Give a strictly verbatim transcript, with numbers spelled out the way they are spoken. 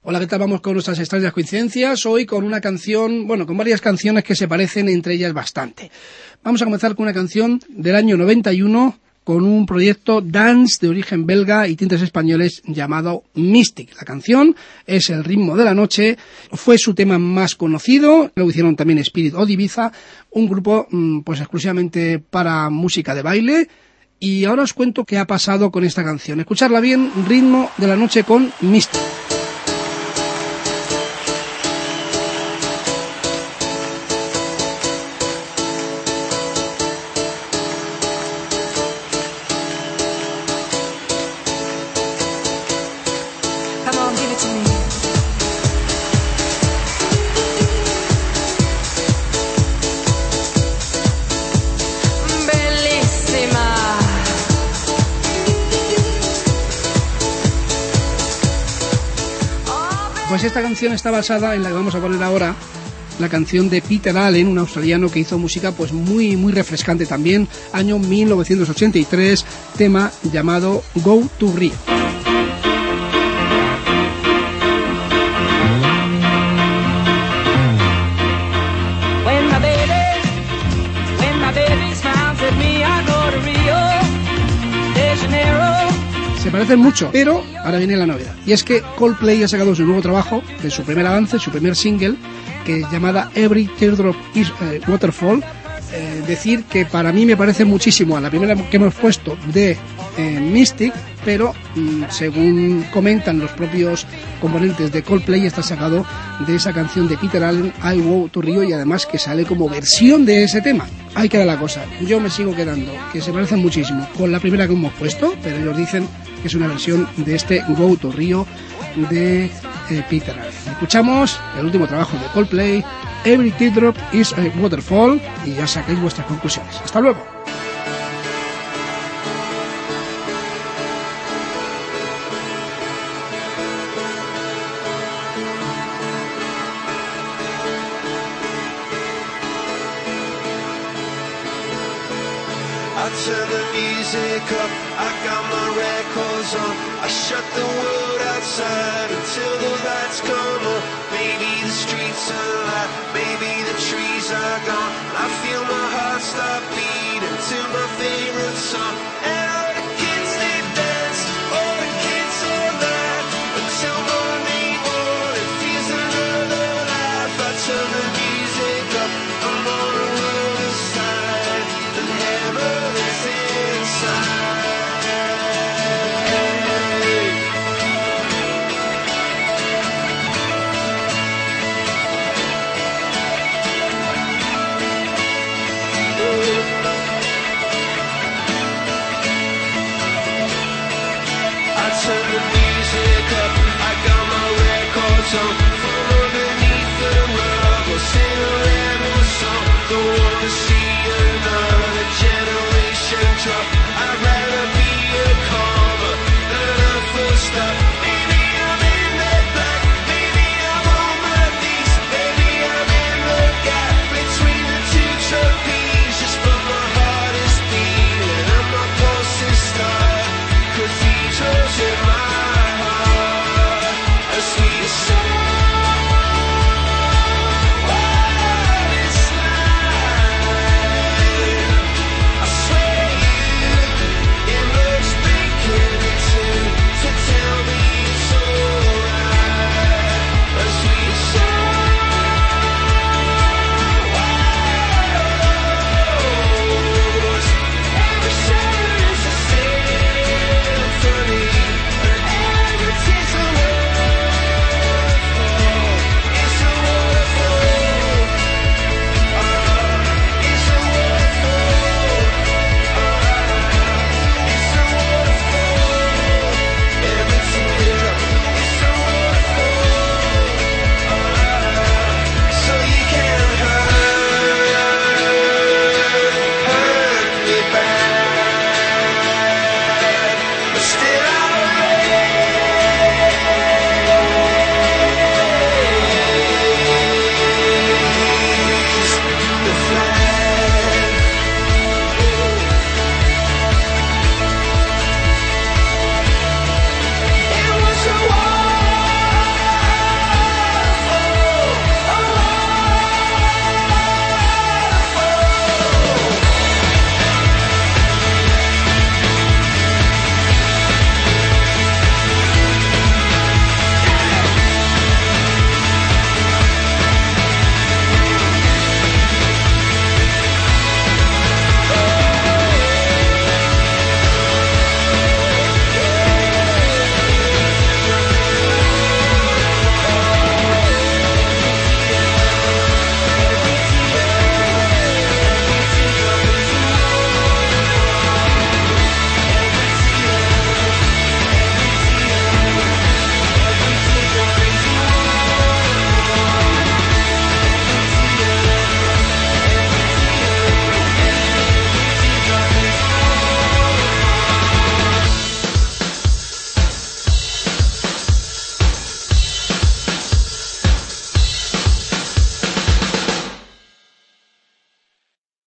Hola, ¿qué tal? Vamos con nuestras extrañas coincidencias. Hoy con una canción, bueno, con varias canciones que se parecen entre ellas bastante. Vamos a comenzar con una canción del año noventa y uno, con un proyecto dance de origen belga y tintes españoles llamado Mystic. La canción es El ritmo de la noche, fue su tema más conocido, lo hicieron también Spirit of Ibiza, un grupo pues exclusivamente para música de baile. Y ahora os cuento qué ha pasado con esta canción. Escucharla bien, Ritmo de la noche con Mystic. Pues esta canción está basada en la que vamos a poner ahora, la canción de Peter Allen, un australiano que hizo música pues muy muy refrescante también, año mil novecientos ochenta y tres, tema llamado Go to Rio. Se parecen mucho, pero ahora viene la novedad. Y es que Coldplay ha sacado su nuevo trabajo, de su primer avance, su primer single, que es llamada Every Teardrop is a Waterfall. Eh, decir que para mí me parece muchísimo a la primera que hemos puesto de eh, Mystic, pero mm, según comentan los propios componentes de Coldplay, está sacado de esa canción de Peter Allen, I Go to Rio, y además que sale como versión de ese tema. Ahí queda la cosa. Yo me sigo quedando, que se parecen muchísimo con la primera que hemos puesto, pero ellos dicen que es una versión de este Go to Rio de eh, Peter Allen. Escuchamos el último trabajo de Coldplay, Every Teardrop is a Waterfall, y ya saquéis vuestras conclusiones. Hasta luego. I turn the music up, I got my records on, I shut the world outside until the lights come on. Maybe the streets are alive, maybe the trees are gone, I feel my heart stop beating.